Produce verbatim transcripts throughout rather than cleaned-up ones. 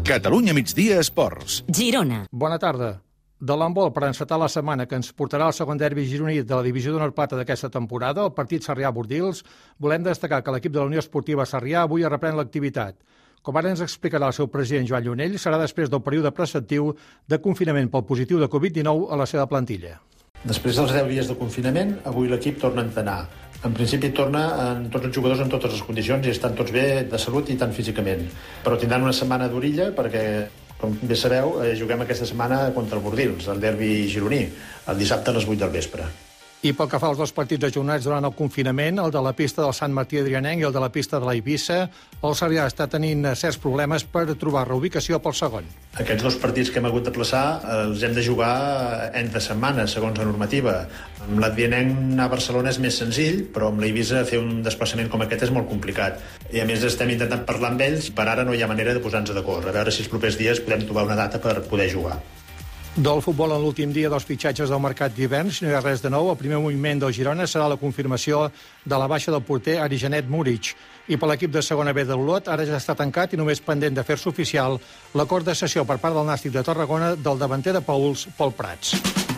Catalunya migdia esports. Girona. Bona tarda. De l'handbol per encetar la setmana que ens portarà el segon derbi gironí de la divisió d'honor plata d'aquesta temporada, el partit Sarrià-Bordils, volem destacar que l'equip de la Unió Esportiva Sarrià avui reprèn l'activitat. Com ara ens explicarà el seu president Joan Llonell, serà després del període preceptiu de confinament pel positiu de covid dinou a la seva plantilla. Després dels deu dies de confinament, avui l'equip torna a entrenar. En principi torna en tots els jugadors en totes les condicions i estan tots bé de salut i tant físicament. Però tindran una setmana d'orilla perquè, com bé sabeu, eh, juguem aquesta setmana contra el Bordils, el derbi gironí, el dissabte a les vuit del vespre. I pel que fa als dos partits ajornats durant el confinament, el de la pista del Sant Martí Adrianenc i el de la pista de la Eivissa, el Sarrià està tenint certs problemes per trobar reubicació pel segon. Aquests dos partits que hem hagut de plaçar els hem de jugar entre setmanes, segons la normativa. Amb l'Adrianenc anar a Barcelona és més senzill, però amb l'Eivissa fer un desplaçament com aquest és molt complicat. I a més estem intentant parlar amb ells, per ara no hi ha manera de posar-nos d'acord, a veure si els propers dies podem trobar una data per poder jugar. Del futbol en l'últim dia dels fitxatges del mercat d'hivern, si no hi ha res de nou, el primer moviment del Girona serà la confirmació de la baixa del porter Arijanet Muric. I per l'equip de segona B de l'Olot ara ja està tancat i només pendent de fer-se oficial l'acord de cessió per part del Nàstic de Tarragona del davanter de Pauls, Pol Prats.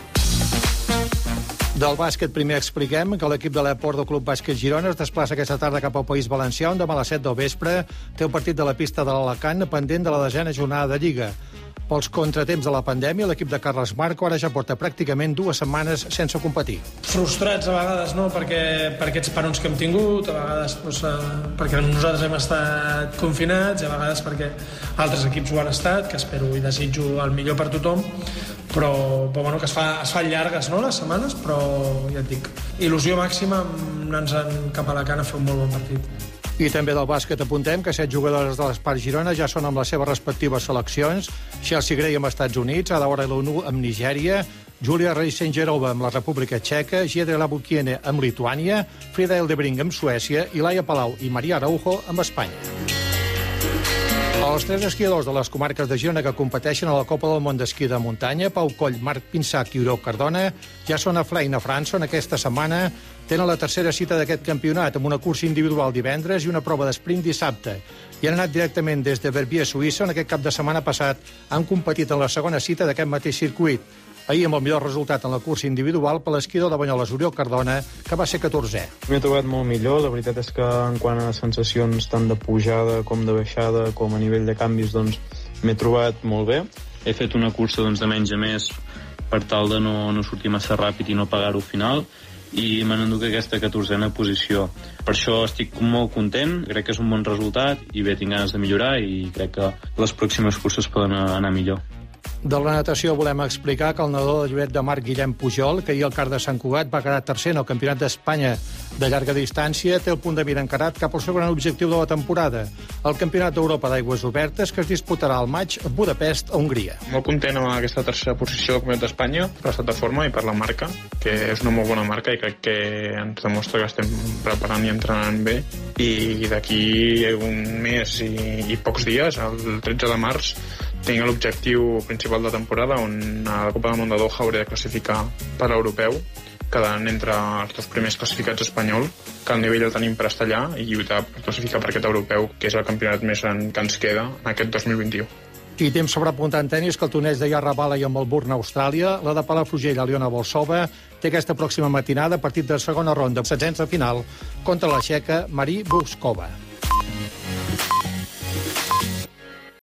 Del bàsquet primer expliquem que l'equip de l'Eporto Club Bàsquet Girona es desplaça aquesta tarda cap al País Valencià, on demà a les set del vespre té el partit de la pista de l'Alacant pendent de la desena jornada de Lliga. Pels contratemps de la pandèmia, l'equip de Carles Marco ara ja porta pràcticament dues setmanes sense competir. Frustrats a vegades, no?, perquè, per aquests parons que hem tingut, a vegades doncs, perquè nosaltres hem estat confinats, i a vegades perquè altres equips ho han estat, que espero i desitjo el millor per tothom, però, però bueno, que es, fa, es fan llargues, no?, les setmanes, però ja et dic, il·lusió màxima anant cap a Alacant a fer un molt bon partit. I també del bàsquet apuntem que set jugadors de l'Espart Girona ja són amb les seves respectives seleccions. Chelsea Gray amb Estats Units, Ada Orelonu amb Nigèria, Júlia Reis-Sengerova amb la República Txeca, Giedre Labukiene amb Lituània, Frida Eldebring amb Suècia i Laia Palau i Maria Araujo amb Espanya. Els tres esquiadors de les comarques de Girona que competeixen a la Copa del Món d'Esquí de Muntanya, Pau Coll, Marc Pinsac i Oriol Cardona, ja són a Flaine, a França, on aquesta setmana tenen la tercera cita d'aquest campionat, amb una cursa individual divendres i una prova d'esprint dissabte. I han anat directament des de Verbier, Suïssa, on aquest cap de setmana passat han competit en la segona cita d'aquest mateix circuit. Ahir amb el millor resultat en la cursa individual per l'esquiador de Banyoles, Oriol Cardona, que va ser catorzè. M'he trobat molt millor, la veritat és que en quant a sensacions tant de pujada com de baixada com a nivell de canvis, doncs m'he trobat molt bé. He fet una cursa doncs, de menys a més per tal de no, no sortir massa ràpid i no pagar-ho al final, i me n'enduc aquesta catorzena posició. Per això estic molt content, crec que és un bon resultat i bé, tinc ganes de millorar i crec que les pròximes curses poden anar millor. De la natació volem explicar que el nedador de Lloret de Mar, Guillem Pujol, que ahir al Car de Sant Cugat va quedar tercer en el Campionat d'Espanya de llarga distància, té el punt de mira encarat cap al seu gran objectiu de la temporada, el Campionat d'Europa d'Aigües Obertes, que es disputarà al maig a Budapest, a Hongria. Molt content amb aquesta tercera posició del Campionat d'Espanya per l'estat de forma i per la marca, que és una molt bona marca i crec que ens demostra que estem preparant i entrenant bé. I d'aquí un mes i, i pocs dies, el tretze de març, tinc l'objectiu principal de temporada on a la Copa del Món de Doha hauré de classificar per l'europeu, quedant entre els dos primers classificats espanyol, que el nivell el tenim per estar allà i lluitar per classificar per aquest europeu, que és el campionat més gran que ens queda en aquest dos mil vint-i-u. I temps sobre apuntar en tenis que el torneig de Yarra i a Melbourne, Austràlia, la de Palafrugell, Aliona Volsova, té aquesta pròxima matinada partit de segona ronda, setzents de final, contra la txeca Marie Bouzkova.